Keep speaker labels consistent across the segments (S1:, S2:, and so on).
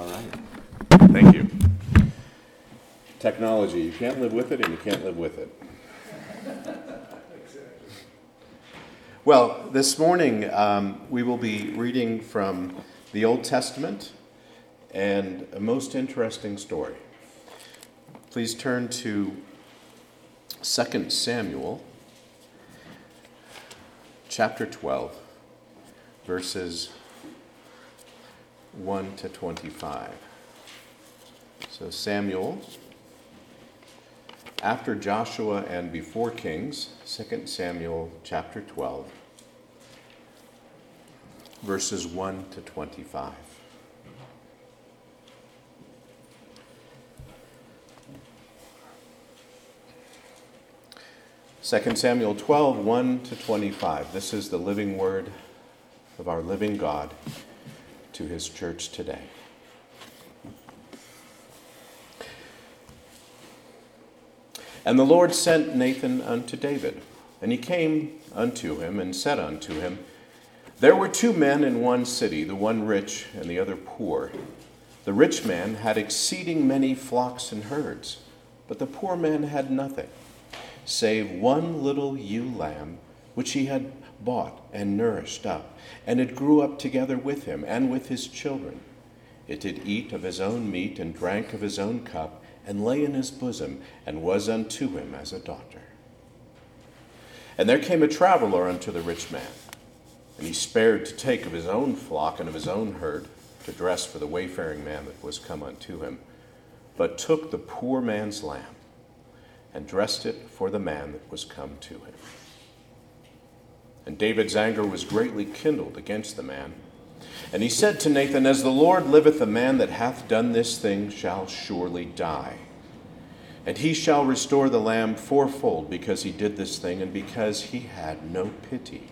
S1: All right. Thank you. Technology, you can't live with it and you can't live with it. Well, this morning we will be reading from the Old Testament and a most interesting story. Please turn to 2 Samuel chapter 12, verses 1 to 25. So Samuel, after Joshua and before Kings, 2 Samuel chapter 12, verses 1 to 25. Second Samuel 12, 1 to 25. This is the living word of our living God to his church today. And the Lord sent Nathan unto David, and he came unto him and said unto him, There were two men in one city, the one rich and the other poor. The rich man had exceeding many flocks and herds, but the poor man had nothing, save one little ewe lamb, which he had bought and nourished up, and it grew up together with him and with his children. It did eat of his own meat and drank of his own cup, and lay in his bosom, and was unto him as a daughter. And there came a traveler unto the rich man, and he spared to take of his own flock and of his own herd, to dress for the wayfaring man that was come unto him, but took the poor man's lamb, and dressed it for the man that was come to him. And David's anger was greatly kindled against the man. And he said to Nathan, As the Lord liveth, the man that hath done this thing shall surely die. And he shall restore the lamb fourfold, because he did this thing, and because he had no pity.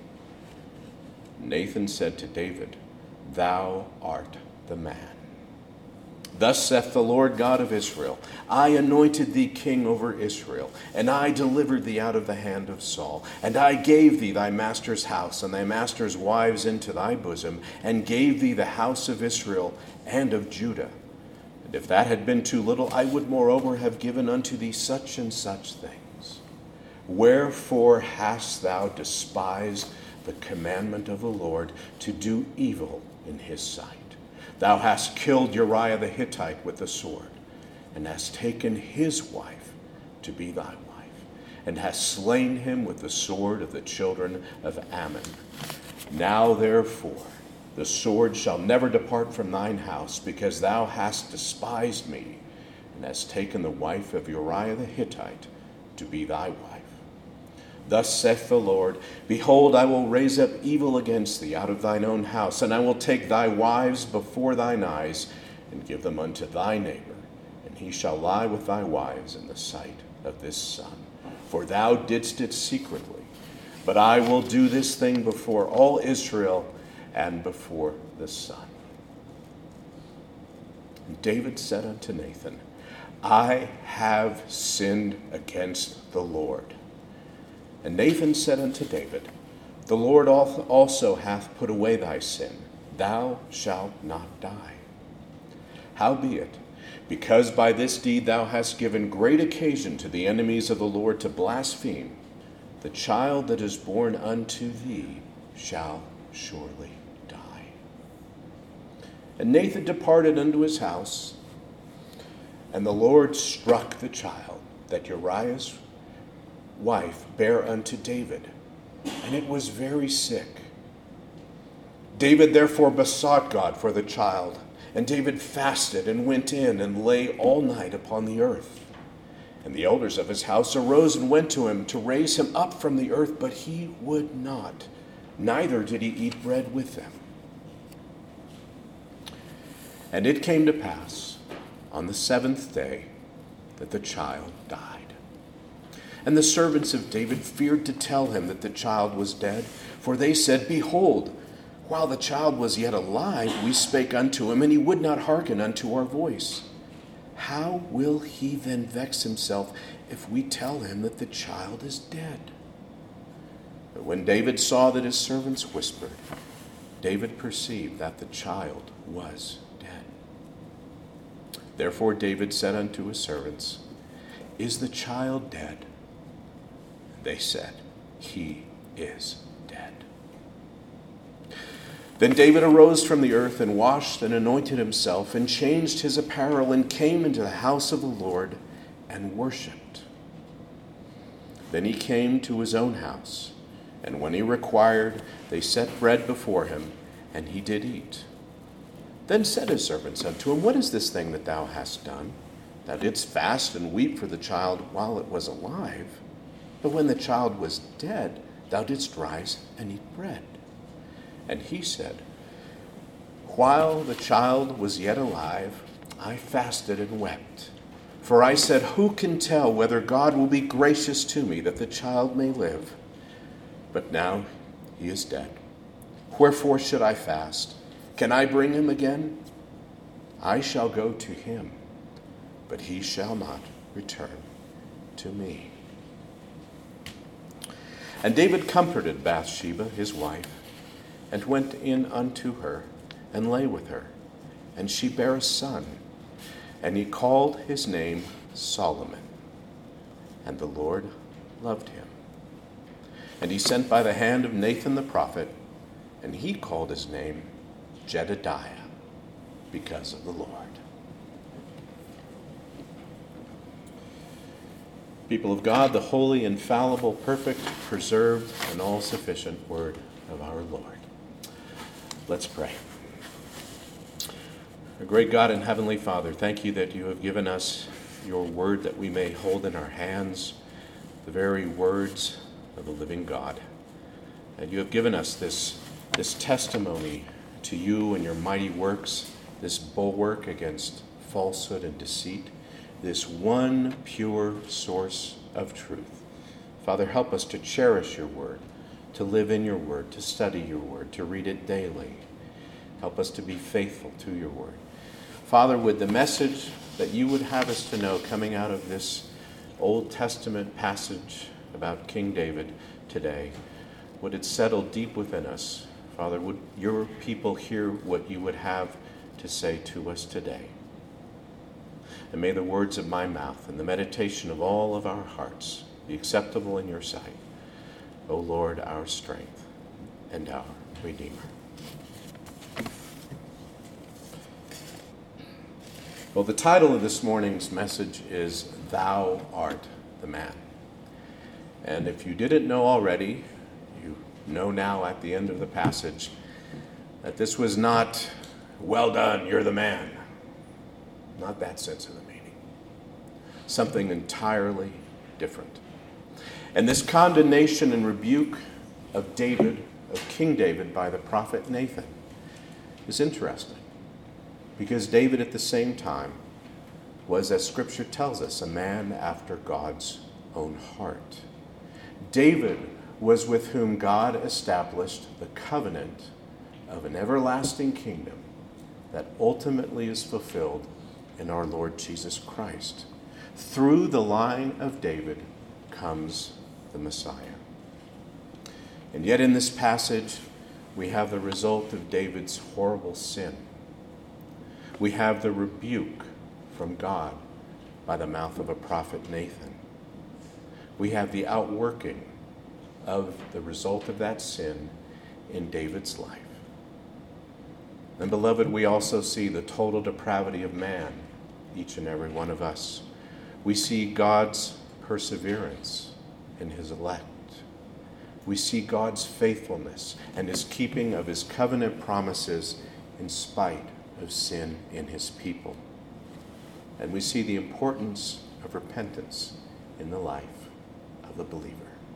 S1: Nathan said to David, Thou art the man. Thus saith the Lord God of Israel, I anointed thee king over Israel, and I delivered thee out of the hand of Saul. And I gave thee thy master's house, and thy master's wives into thy bosom, and gave thee the house of Israel and of Judah. And if that had been too little, I would moreover have given unto thee such and such things. Wherefore hast thou despised the commandment of the Lord, to do evil in his sight? Thou hast killed Uriah the Hittite with the sword, and hast taken his wife to be thy wife, and hast slain him with the sword of the children of Ammon. Now therefore the sword shall never depart from thine house, because thou hast despised me, and hast taken the wife of Uriah the Hittite to be thy wife. Thus saith the Lord, Behold, I will raise up evil against thee out of thine own house, and I will take thy wives before thine eyes, and give them unto thy neighbor, and he shall lie with thy wives in the sight of this sun. For thou didst it secretly, but I will do this thing before all Israel and before the sun. And David said unto Nathan, I have sinned against the Lord. And Nathan said unto David, The Lord also hath put away thy sin. Thou shalt not die. Howbeit, because by this deed thou hast given great occasion to the enemies of the Lord to blaspheme, the child that is born unto thee shall surely die. And Nathan departed unto his house, and the Lord struck the child that Uriah's wife bare unto David, and it was very sick. David therefore besought God for the child, and David fasted and went in and lay all night upon the earth. And the elders of his house arose and went to him to raise him up from the earth, but he would not, neither did he eat bread with them. And it came to pass on the seventh day that the child died. And the servants of David feared to tell him that the child was dead, for they said, Behold, while the child was yet alive, we spake unto him, and he would not hearken unto our voice. How will he then vex himself if we tell him that the child is dead? But when David saw that his servants whispered, David perceived that the child was dead. Therefore David said unto his servants, Is the child dead? They said, He is dead. Then David arose from the earth and washed and anointed himself and changed his apparel and came into the house of the Lord and worshipped. Then he came to his own house, and when he required, they set bread before him, and he did eat. Then said his servants unto him, What is this thing that thou hast done? Thou didst fast and weep for the child while it was alive. But when the child was dead, thou didst rise and eat bread. And he said, While the child was yet alive, I fasted and wept. For I said, Who can tell whether God will be gracious to me that the child may live? But now he is dead. Wherefore should I fast? Can I bring him again? I shall go to him, but he shall not return to me. And David comforted Bathsheba, his wife, and went in unto her, and lay with her. And she bare a son, and he called his name Solomon. And the Lord loved him. And he sent by the hand of Nathan the prophet, and he called his name Jedediah, because of the Lord. People of God, the holy, infallible, perfect, preserved, and all-sufficient word of our Lord. Let's pray. Our great God and Heavenly Father, thank you that you have given us your word that we may hold in our hands, the very words of the living God. And you have given us this testimony to you and your mighty works, this bulwark against falsehood and deceit, this one pure source of truth. Father, help us to cherish your word, to live in your word, to study your word, to read it daily. Help us to be faithful to your word. Father, would the message that you would have us to know coming out of this Old Testament passage about King David today, would it settle deep within us? Father, would your people hear what you would have to say to us today? And may the words of my mouth and the meditation of all of our hearts be acceptable in your sight, O Lord, our strength and our Redeemer. Well, the title of this morning's message is Thou Art the Man. And if you didn't know already, you know now at the end of the passage that this was not, well done, you're the man. Not that sense of the meaning. Something entirely different. And this condemnation and rebuke of David, of King David, by the prophet Nathan is interesting. Because David at the same time was, as Scripture tells us, a man after God's own heart. David was with whom God established the covenant of an everlasting kingdom that ultimately is fulfilled in our Lord Jesus Christ. Through the line of David comes the Messiah. And yet in this passage, we have the result of David's horrible sin. We have the rebuke from God by the mouth of a prophet Nathan. We have the outworking of the result of that sin in David's life. And beloved, we also see the total depravity of man, each and every one of us. We see God's perseverance in his elect. We see God's faithfulness and his keeping of his covenant promises in spite of sin in his people. And we see the importance of repentance in the life of the believer.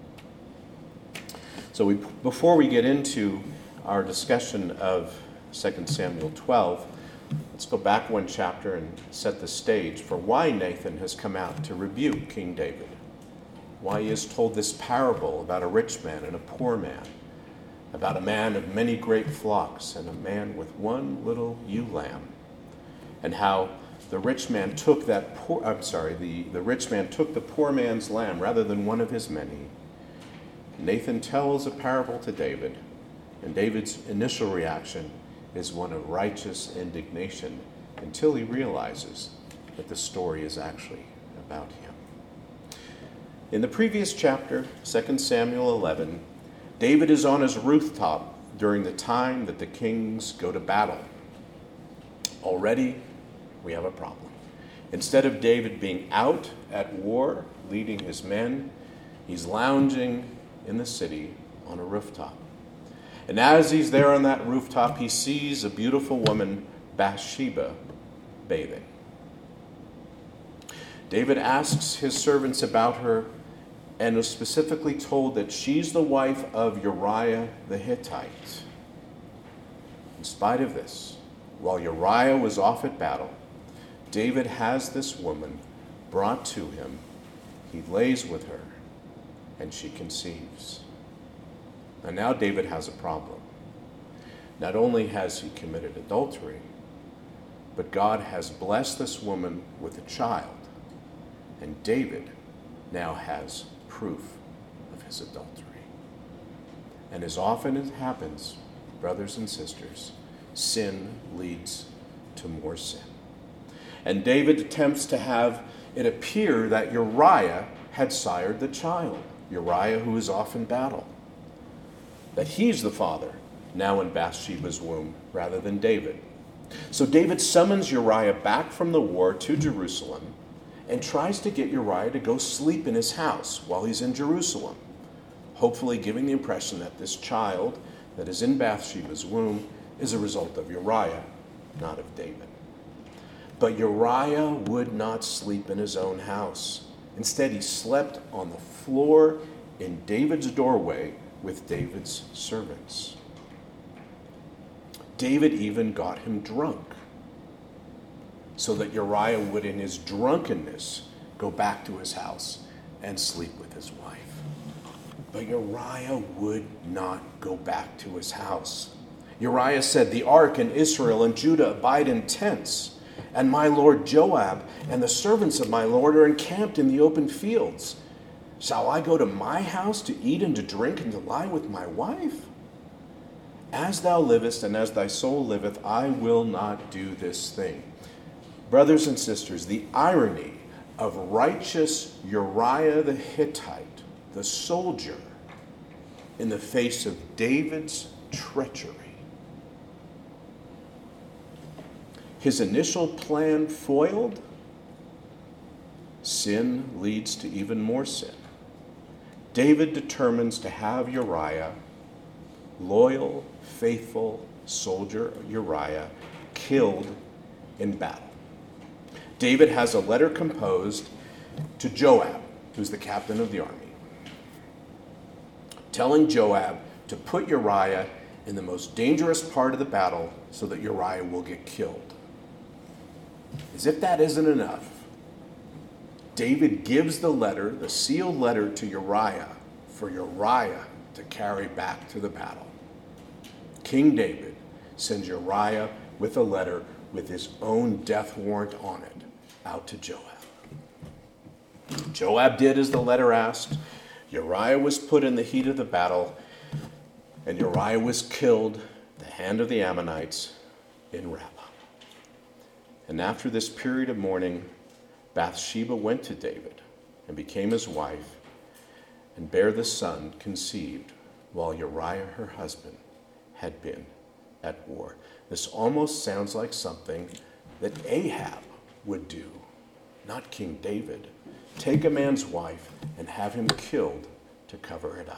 S1: So before we get into our discussion of 2 Samuel 12, let's go back one chapter and set the stage for why Nathan has come out to rebuke King David. Why he has told this parable about a rich man and a poor man, about a man of many great flocks and a man with one little ewe lamb, and how the rich man took the rich man took the poor man's lamb rather than one of his many. Nathan tells a parable to David, and David's initial reaction is one of righteous indignation until he realizes that the story is actually about him. In the previous chapter, 2 Samuel 11, David is on his rooftop during the time that the kings go to battle. Already, we have a problem. Instead of David being out at war, leading his men, he's lounging in the city on a rooftop. And as he's there on that rooftop, he sees a beautiful woman, Bathsheba, bathing. David asks his servants about her and was specifically told that she's the wife of Uriah the Hittite. In spite of this, while Uriah was off at battle, David has this woman brought to him. He lays with her, and she conceives. And now David has a problem. Not only has he committed adultery, but God has blessed this woman with a child, and David now has proof of his adultery. And as often as happens, brothers and sisters, sin leads to more sin. And David attempts to have it appear that Uriah had sired the child, Uriah who is off in battle, that he's the father now in Bathsheba's womb rather than David. So David summons Uriah back from the war to Jerusalem and tries to get Uriah to go sleep in his house while he's in Jerusalem, hopefully giving the impression that this child that is in Bathsheba's womb is a result of Uriah, not of David. But Uriah would not sleep in his own house. Instead, he slept on the floor in David's doorway with David's servants. David even got him drunk so that Uriah would, in his drunkenness, go back to his house and sleep with his wife. But Uriah would not go back to his house. Uriah said, "The ark and Israel and Judah abide in tents, and my lord Joab and the servants of my lord are encamped in the open fields. Shall I go to my house to eat and to drink and to lie with my wife? As thou livest and as thy soul liveth, I will not do this thing." Brothers and sisters, the irony of righteous Uriah the Hittite, the soldier, in the face of David's treachery. His initial plan foiled, sin leads to even more sin. David determines to have Uriah, loyal, faithful soldier Uriah, killed in battle. David has a letter composed to Joab, who's the captain of the army, telling Joab to put Uriah in the most dangerous part of the battle so that Uriah will get killed. As if that isn't enough, David gives the letter, the sealed letter, to Uriah for Uriah to carry back to the battle. King David sends Uriah with a letter with his own death warrant on it out to Joab. Joab did as the letter asked. Uriah was put in the heat of the battle, and Uriah was killed at the hand of the Ammonites in Rabbah. And after this period of mourning, Bathsheba went to David and became his wife and bare the son conceived while Uriah, her husband, had been at war. This almost sounds like something that Ahab would do, not King David. Take a man's wife and have him killed to cover it up.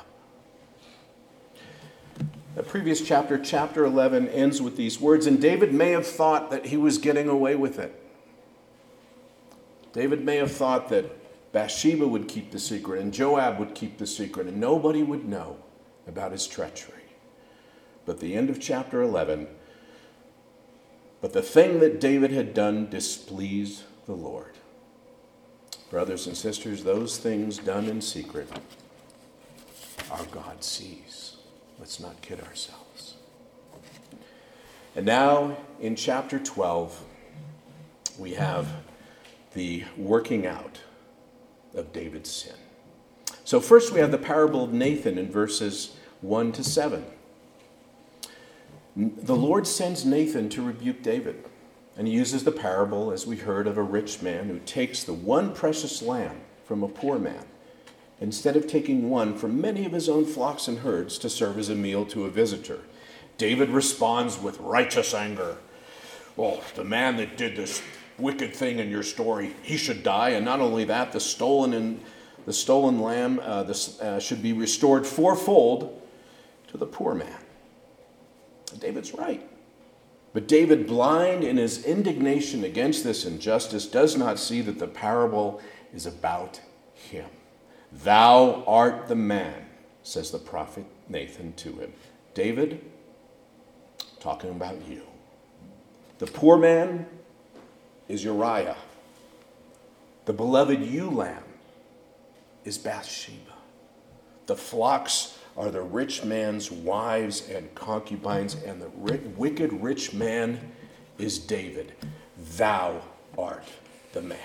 S1: The previous chapter, chapter 11, ends with these words, and David may have thought that he was getting away with it. David may have thought that Bathsheba would keep the secret and Joab would keep the secret and nobody would know about his treachery. But the end of chapter 11, but the thing that David had done displeased the Lord. Brothers and sisters, those things done in secret, our God sees. Let's not kid ourselves. And now, in chapter 12, we have the working out of David's sin. So first we have the parable of Nathan in verses 1 to 7. The Lord sends Nathan to rebuke David. And he uses the parable, as we heard, of a rich man who takes the one precious lamb from a poor man, instead of taking one from many of his own flocks and herds to serve as a meal to a visitor. David responds with righteous anger. Well, the man that did this wicked thing in your story, he should die. And not only that, the stolen lamb should be restored fourfold to the poor man. David's right. But David, blind in his indignation against this injustice, does not see that the parable is about him. Thou art the man, says the prophet Nathan to him. David, talking about you. The poor man is Uriah. The beloved ewe lamb is Bathsheba. The flocks are the rich man's wives and concubines, and the wicked rich man is David. Thou art the man.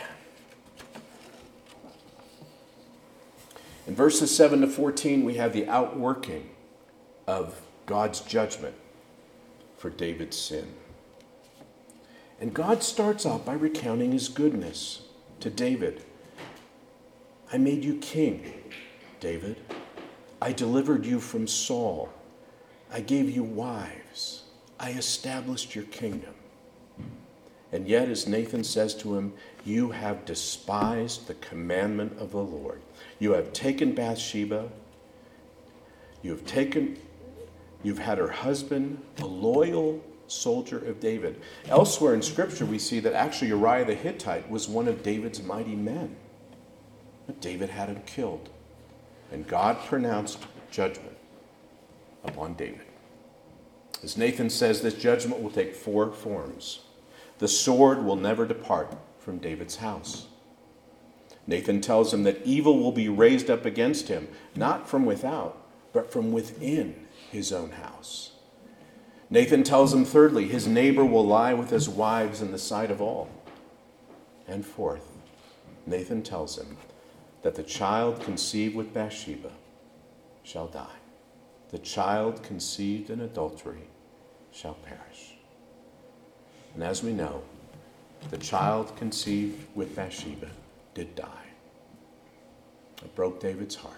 S1: In verses 7 to 14, we have the outworking of God's judgment for David's sin. And God starts off by recounting his goodness to David. I made you king, David. I delivered you from Saul. I gave you wives. I established your kingdom. And yet, as Nathan says to him, you have despised the commandment of the Lord. You have taken Bathsheba. You've had her husband, a loyal soldier of David. Elsewhere in Scripture, we see that actually Uriah the Hittite was one of David's mighty men. But David had him killed. And God pronounced judgment upon David. As Nathan says, this judgment will take 4 forms. The sword will never depart from David's house. Nathan tells him that evil will be raised up against him, not from without, but from within his own house. Nathan tells him, thirdly, his neighbor will lie with his wives in the sight of all. And fourth, Nathan tells him that the child conceived with Bathsheba shall die. The child conceived in adultery shall perish. And as we know, the child conceived with Bathsheba did die. It broke David's heart.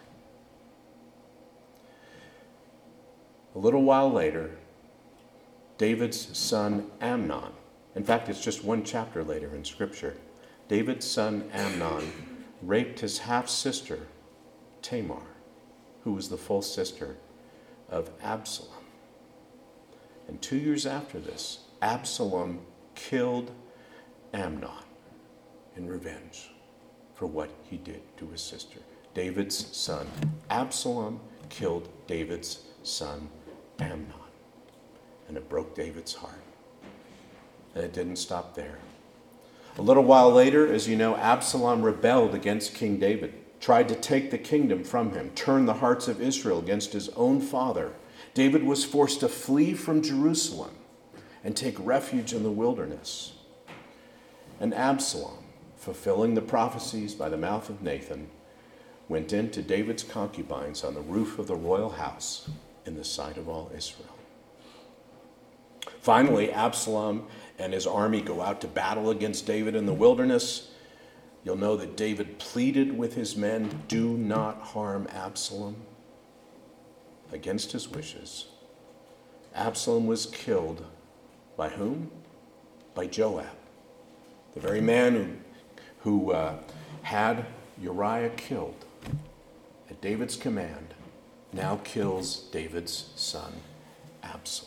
S1: A little while later, David's son Amnon, in fact, it's just 1 chapter later in Scripture, David's son Amnon raped his half-sister, Tamar, who was the full sister of Absalom. And 2 years after this, Absalom killed Amnon in revenge for what he did to his sister. David's son Absalom killed David's son Amnon. And it broke David's heart. And it didn't stop there. A little while later, as you know, Absalom rebelled against King David, tried to take the kingdom from him, turn the hearts of Israel against his own father. David was forced to flee from Jerusalem and take refuge in the wilderness. And Absalom, fulfilling the prophecies by the mouth of Nathan, went into David's concubines on the roof of the royal house in the sight of all Israel. Finally, Absalom and his army go out to battle against David in the wilderness. You'll know that David pleaded with his men, do not harm Absalom. Against his wishes, Absalom was killed by whom? By Joab, the very man who had Uriah killed at David's command, now kills David's son, Absalom.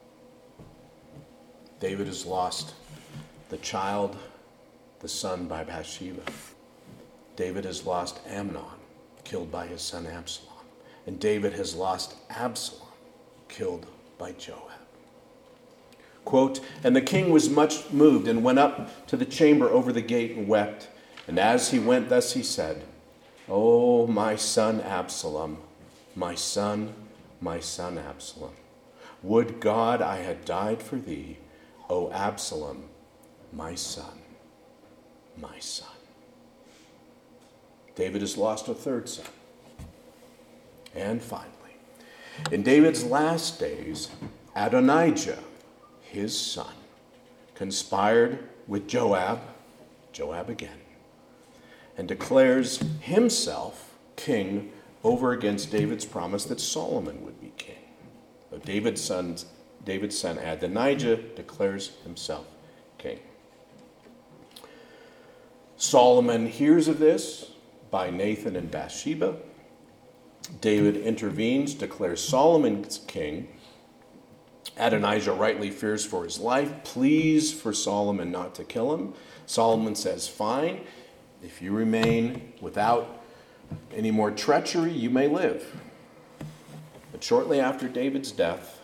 S1: David has lost the child, the son by Bathsheba. David has lost Amnon, killed by his son Absalom. And David has lost Absalom, killed by Joab. Quote, and the king was much moved and went up to the chamber over the gate and wept. And as he went, thus he said, O my son Absalom, my son Absalom. Would God I had died for thee, O Absalom, my son, my son. David has lost a third son. And finally, in David's last days, Adonijah, his son, conspired with Joab again, and declares himself king over against David's promise that Solomon would be king. But David's son Adonijah declares himself king. Solomon hears of this by Nathan and Bathsheba. David intervenes, declares Solomon king. Adonijah rightly fears for his life, pleads for Solomon not to kill him. Solomon says, fine, if you remain without any more treachery, you may live. But shortly after David's death,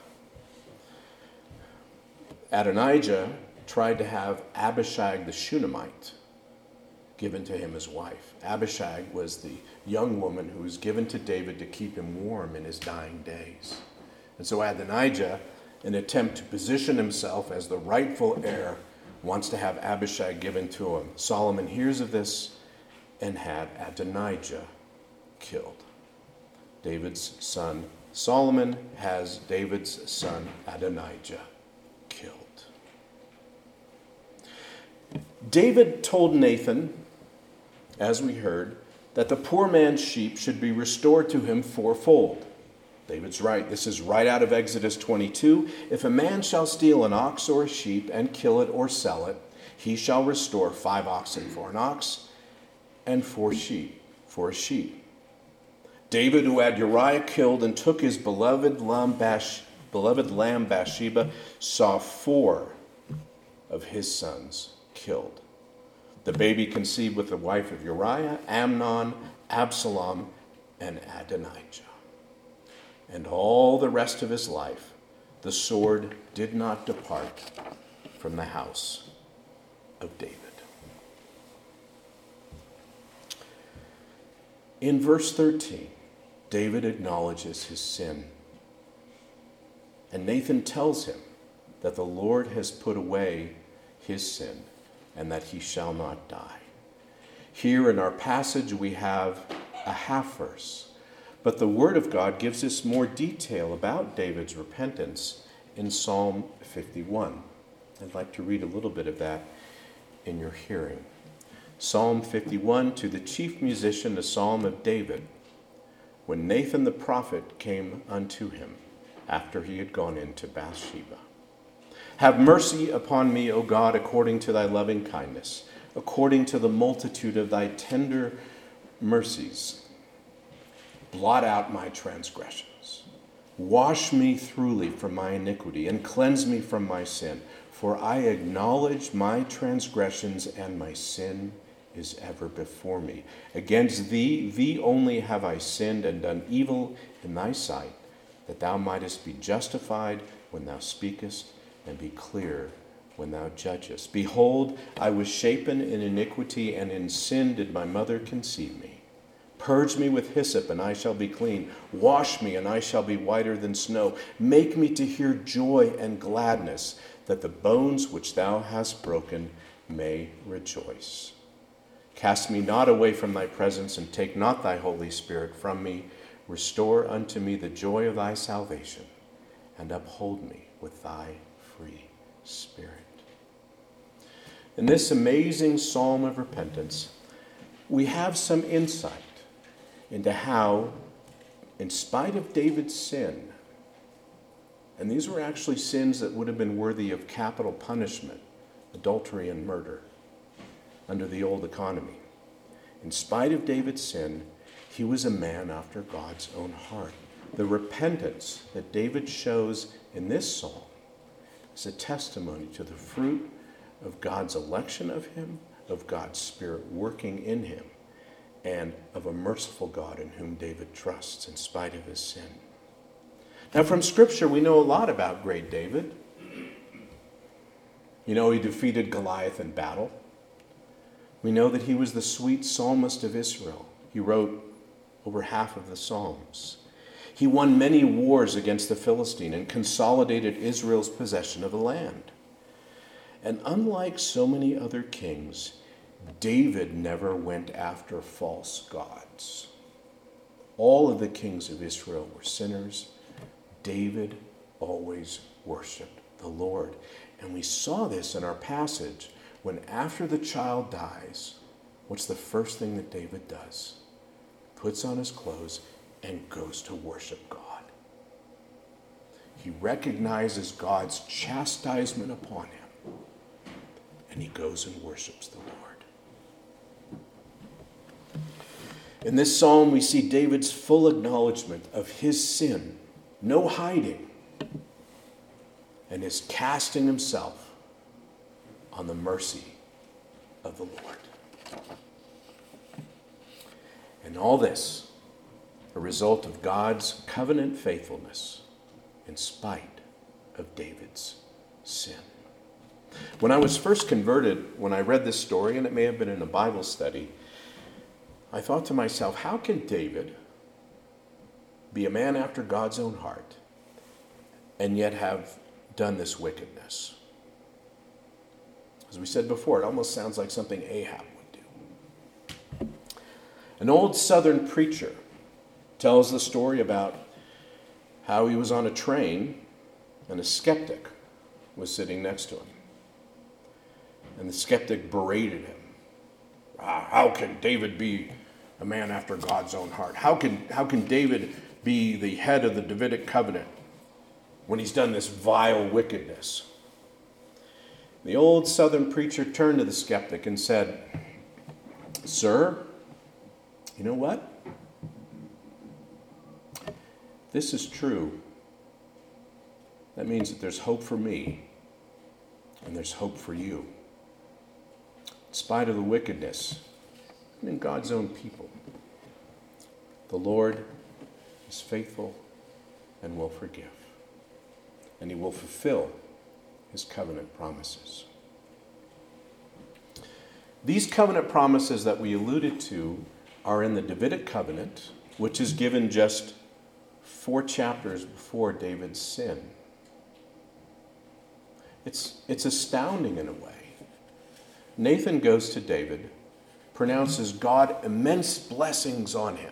S1: Adonijah tried to have Abishag the Shunammite given to him as wife. Abishag was the young woman who was given to David to keep him warm in his dying days. And so Adonijah, in an attempt to position himself as the rightful heir, wants to have Abishag given to him. Solomon hears of this and had Adonijah killed. David's son Solomon has David's son Adonijah killed. David told Nathan, as we heard, that the poor man's sheep should be restored to him fourfold. David's right. This is right out of Exodus 22. If a man shall steal an ox or a sheep and kill it or sell it, he shall restore 5 oxen for an ox and 4 sheep for a sheep. David, who had Uriah killed and took his beloved lamb Bathsheba, saw 4 of his sons killed. The baby conceived with the wife of Uriah, Amnon, Absalom, and Adonijah. And all the rest of his life, the sword did not depart from the house of David. In verse 13, David acknowledges his sin. And Nathan tells him that the Lord has put away his sin and that he shall not die. Here in our passage we have a half verse, but the Word of God gives us more detail about David's repentance in Psalm 51. I'd like to read a little bit of that in your hearing. Psalm 51, to the chief musician, a psalm of David, when Nathan the prophet came unto him after he had gone into Bathsheba. Have mercy upon me, O God, according to thy loving kindness, according to the multitude of thy tender mercies. Blot out my transgressions. Wash me thoroughly from my iniquity and cleanse me from my sin. For I acknowledge my transgressions, and my sin is ever before me. Against thee only have I sinned and done evil in thy sight, that thou mightest be justified when thou speakest, and be clear when thou judgest. Behold, I was shapen in iniquity, and in sin did my mother conceive me. Purge me with hyssop, and I shall be clean. Wash me, and I shall be whiter than snow. Make me to hear joy and gladness, that the bones which thou hast broken may rejoice. Cast me not away from thy presence, and take not thy Holy Spirit from me. Restore unto me the joy of thy salvation, and uphold me with thy free spirit. In this amazing psalm of repentance, we have some insight into how, in spite of David's sin, and these were actually sins that would have been worthy of capital punishment, adultery and murder, under the old economy. In spite of David's sin, he was a man after God's own heart. The repentance that David shows in this psalm is a testimony to the fruit of God's election of him, of God's Spirit working in him, and of a merciful God in whom David trusts in spite of his sin. Now, from Scripture, we know a lot about great David. You know, he defeated Goliath in battle. We know that he was the sweet psalmist of Israel. He wrote over half of the Psalms. He won many wars against the Philistine and consolidated Israel's possession of the land. And unlike so many other kings, David never went after false gods. All of the kings of Israel were sinners. David always worshiped the Lord. And we saw this in our passage when after the child dies, what's the first thing that David does? Puts on his clothes and goes to worship God. He recognizes God's chastisement upon him, and he goes and worships the Lord. In this psalm, we see David's full acknowledgement of his sin, no hiding, and his casting himself on the mercy of the Lord. And all this, a result of God's covenant faithfulness in spite of David's sin. When I was first converted, when I read this story, and it may have been in a Bible study, I thought to myself, how can David be a man after God's own heart and yet have done this wickedness? As we said before, it almost sounds like something Ahab would do. An old southern preacher tells the story about how he was on a train and a skeptic was sitting next to him. And the skeptic berated him. How can David be a man after God's own heart? How can David be the head of the Davidic covenant when he's done this vile wickedness? The old southern preacher turned to the skeptic and said, "Sir, you know what? This is true. That means that there's hope for me and there's hope for you. In spite of the wickedness, and in God's own people, the Lord is faithful and will forgive. And he will fulfill his covenant promises." These covenant promises that we alluded to are in the Davidic covenant, which is given just 4 chapters before David's sin. It's astounding in a way. Nathan goes to David, pronounces God immense blessings on him.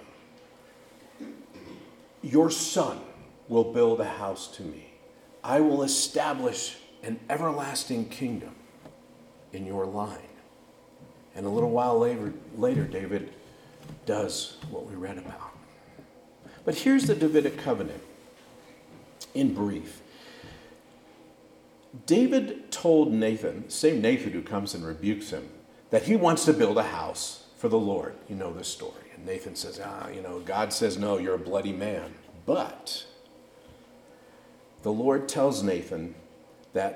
S1: "Your son will build a house to me. I will establish an everlasting kingdom in your line." And a little while later, David does what we read about. But here's the Davidic covenant in brief. David told Nathan, same Nathan who comes and rebukes him, that he wants to build a house for the Lord. You know this story. And Nathan says, God says, "No, you're a bloody man." But the Lord tells Nathan to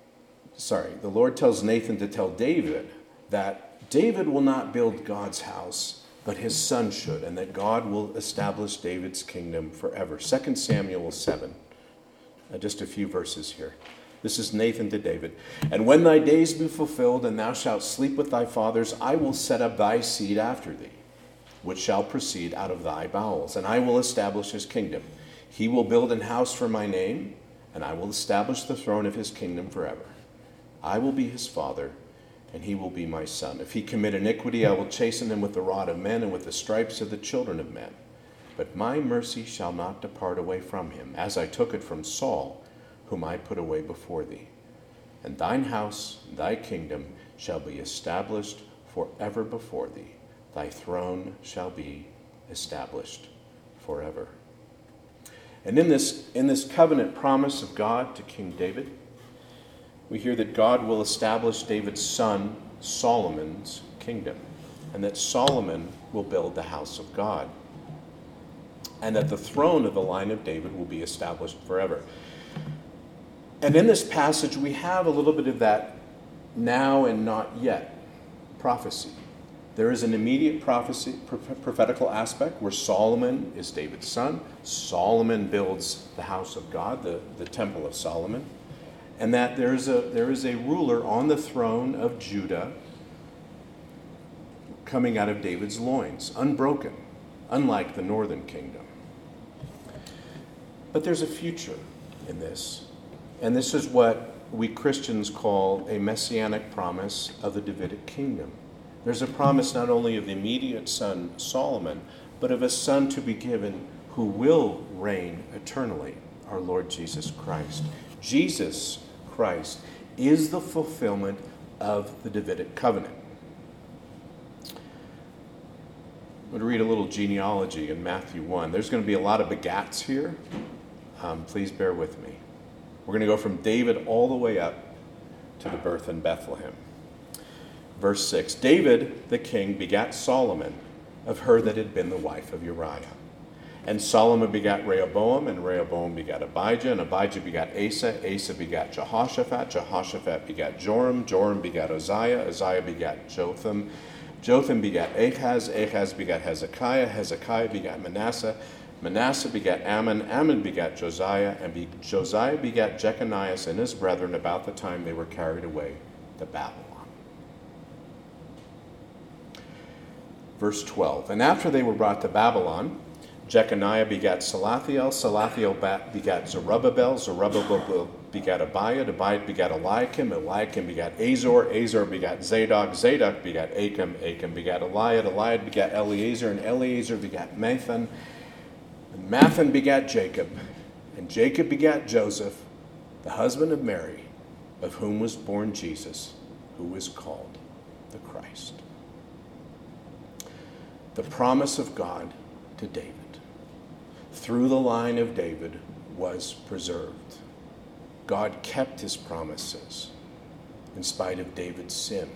S1: tell David that David will not build God's house, but his son should, and that God will establish David's kingdom forever. 2 Samuel 7, just a few verses here. This is Nathan to David. "And when thy days be fulfilled, and thou shalt sleep with thy fathers, I will set up thy seed after thee, which shall proceed out of thy bowels, and I will establish his kingdom. He will build an house for my name, and I will establish the throne of his kingdom forever. I will be his father, and he will be my son. If he commit iniquity, I will chasten him with the rod of men and with the stripes of the children of men. But my mercy shall not depart away from him, as I took it from Saul, whom I put away before thee. And thine house, thy kingdom, shall be established forever before thee. Thy throne shall be established forever." And in this covenant promise of God to King David, we hear that God will establish David's son Solomon's kingdom, and that Solomon will build the house of God, and that the throne of the line of David will be established forever. And in this passage, we have a little bit of that now and not yet prophecy. There is an immediate prophecy, prophetical aspect, where Solomon is David's son. Solomon builds the house of God, the temple of Solomon. And that there is a ruler on the throne of Judah coming out of David's loins, unbroken, unlike the northern kingdom. But there's a future in this. And this is what we Christians call a messianic promise of the Davidic kingdom. There's a promise not only of the immediate son Solomon, but of a son to be given who will reign eternally, our Lord Jesus Christ. Jesus Christ is the fulfillment of the Davidic covenant. I'm going to read a little genealogy in Matthew 1. There's going to be a lot of begats here. Please bear with me. We're going to go from David all the way up to the birth in Bethlehem. Verse 6, David the king begat Solomon of her that had been the wife of Uriah. And Solomon begat Rehoboam, and Rehoboam begat Abijah, and Abijah begat Asa, Asa begat Jehoshaphat, Jehoshaphat begat Joram, Joram begat Uzziah, Uzziah begat Jotham, Jotham begat Ahaz, Ahaz begat Hezekiah, Hezekiah begat Manasseh, Manasseh begat Ammon, Ammon begat Josiah, and Josiah begat Jeconiah and his brethren about the time they were carried away to Babylon. Verse 12, and after they were brought to Babylon, Jeconiah begat Salathiel, Salathiel begat Zerubbabel, Zerubbabel begat Abiad, Abiad begat Eliakim, Eliakim begat Azor, Azor begat Zadok, Zadok begat Achim, Achim begat Eliad, Eliad begat Eleazar, and Eleazar begat Mathan, and Mathan begat Jacob, and Jacob begat Joseph, the husband of Mary, of whom was born Jesus, who is called the Christ. The promise of God to David through the line of David was preserved. God kept his promises in spite of David's sin.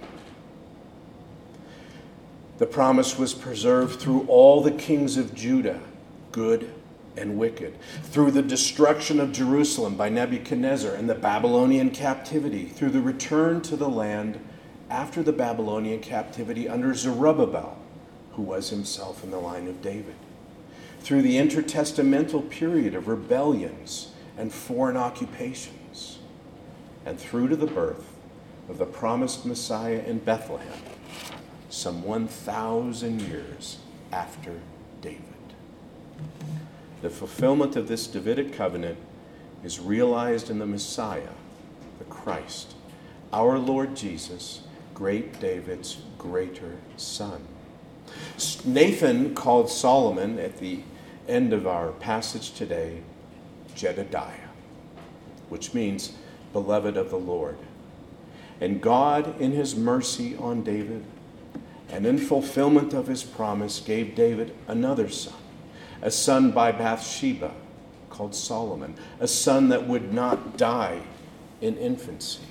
S1: The promise was preserved through all the kings of Judah, good and wicked, through the destruction of Jerusalem by Nebuchadnezzar and the Babylonian captivity, through the return to the land after the Babylonian captivity under Zerubbabel, who was himself in the line of David, through the intertestamental period of rebellions and foreign occupations, and through to the birth of the promised Messiah in Bethlehem, some 1,000 years after David. The fulfillment of this Davidic covenant is realized in the Messiah, the Christ, our Lord Jesus, great David's greater son. Nathan called Solomon at the end of our passage today Jedediah, which means beloved of the Lord. And God, in his mercy on David and in fulfillment of his promise, gave David another son, a son by Bathsheba called Solomon, a son that would not die in infancy,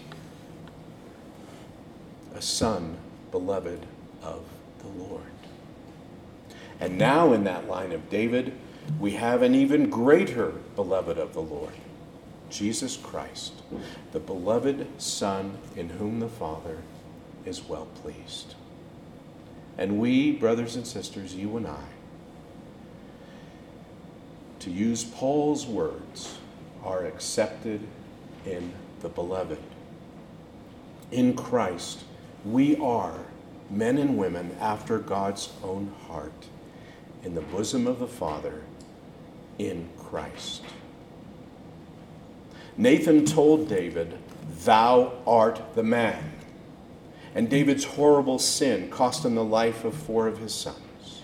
S1: a son beloved of the Lord. And now in that line of David, we have an even greater beloved of the Lord, Jesus Christ, the beloved Son in whom the Father is well pleased. And we, brothers and sisters, you and I, to use Paul's words, are accepted in the beloved. In Christ, we are men and women after God's own heart, in the bosom of the Father, in Christ. Nathan told David, "Thou art the man." And David's horrible sin cost him the life of 4 of his sons.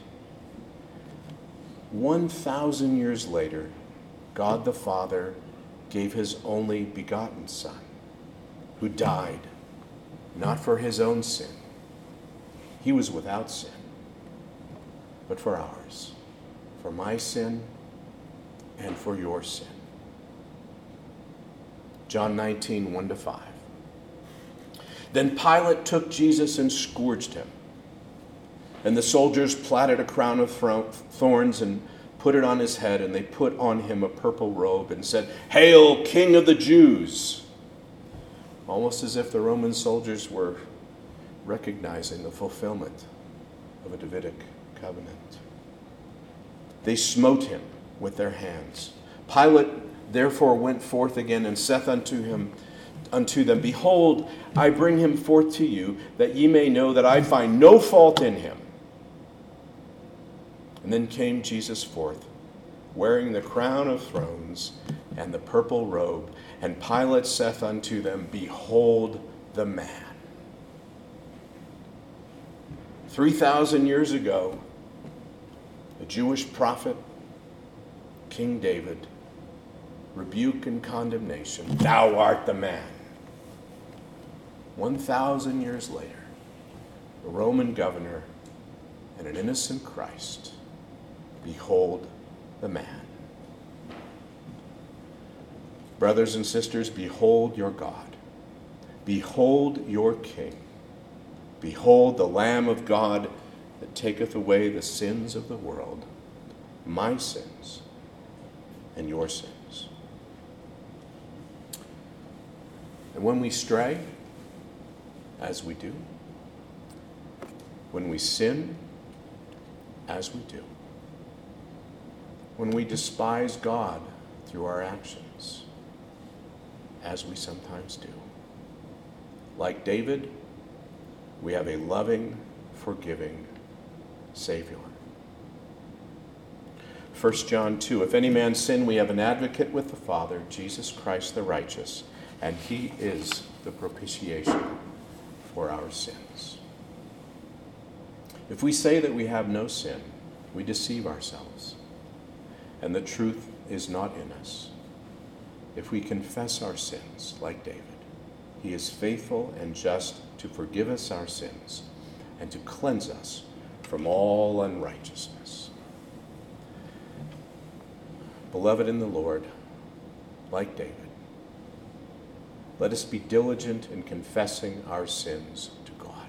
S1: 1,000 years later, God the Father gave his only begotten Son, who died not for his own sin. He was without sin, but for ours, for my sin and for your sin. John 19, 1-5. Then Pilate took Jesus and scourged him. And the soldiers plaited a crown of thorns and put it on his head, and they put on him a purple robe and said, "Hail, King of the Jews!" Almost as if the Roman soldiers were recognizing the fulfillment of a Davidic covenant. They smote him with their hands. Pilate therefore went forth again and saith unto them, "Behold, I bring him forth to you, that ye may know that I find no fault in him." And then came Jesus forth, wearing the crown of thorns and the purple robe. And Pilate saith unto them, "Behold the man." 3,000 years ago, a Jewish prophet, King David, rebuke and condemnation. "Thou art the man." 1,000 years later, a Roman governor and an innocent Christ. Behold the man. Brothers and sisters, behold your God. Behold your King. Behold the Lamb of God that taketh away the sins of the world, my sins and your sins. And when we stray, as we do, when we sin, as we do, when we despise God through our actions, as we sometimes do, like David, we have a loving, forgiving Savior. 1 John 2, if any man sin, we have an advocate with the Father, Jesus Christ the righteous, and he is the propitiation for our sins. If we say that we have no sin, we deceive ourselves, and the truth is not in us. If we confess our sins, like David, he is faithful and just to forgive us our sins and to cleanse us from all unrighteousness. Beloved in the Lord, like David, let us be diligent in confessing our sins to God,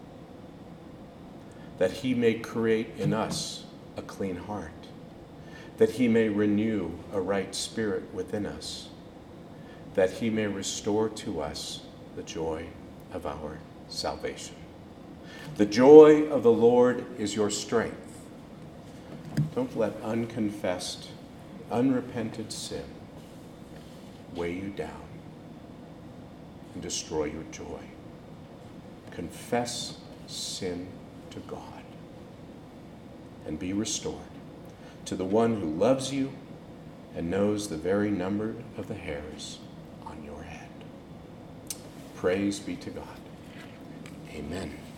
S1: that he may create in us a clean heart, that he may renew a right spirit within us, that he may restore to us the joy of our salvation. The joy of the Lord is your strength. Don't let unconfessed, unrepented sin weigh you down and destroy your joy. Confess sin to God and be restored to the one who loves you and knows the very number of the hairs on your head. Praise be to God. Amen.